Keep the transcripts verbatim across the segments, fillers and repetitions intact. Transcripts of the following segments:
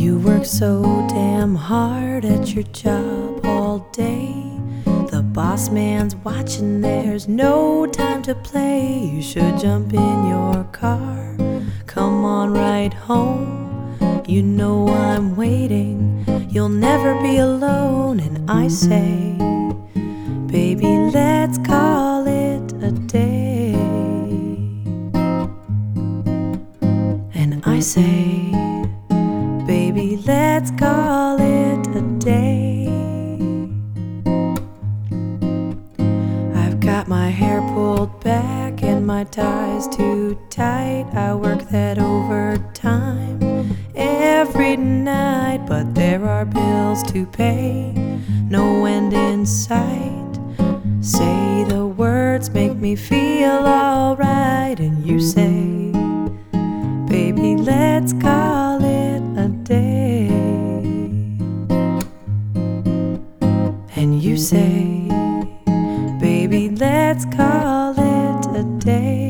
You work so damn hard at your job all day. The boss man's watching, there's no time to play. You should jump in your car, come on right home. You know I'm waiting, you'll never be alone. And I say, baby, let's call it a day. And I say, baby, let's call it a day. I've got my hair pulled back and my tie's too tight. I work that overtime every night, but there are bills to pay, no end in sight. Say the words make me feel alright, and you say, baby, let's call it a day. And you say, baby, let's call it a day.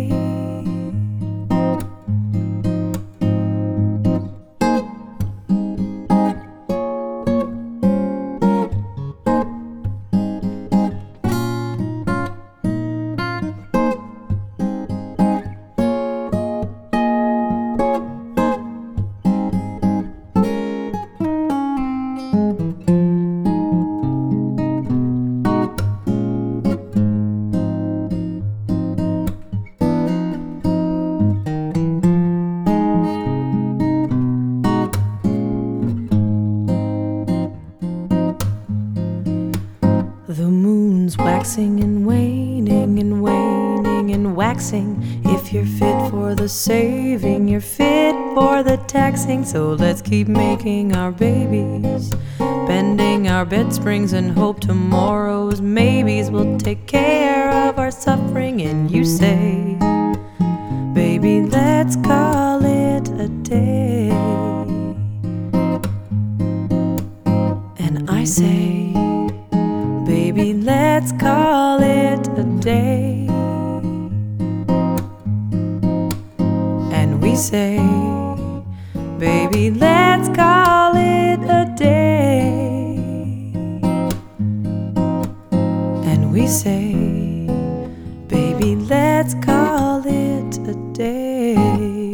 The moon's waxing and waning and waning and waxing. If you're fit for the saving, you're fit for the taxing. So let's keep making our babies, bending our bed springs, and hope tomorrow's maybes will take care of our suffering. And you say, baby, let's call it a day. And I say, baby, let's call it a day. And we say, baby, let's call it a day. And we say, baby, let's call it a day.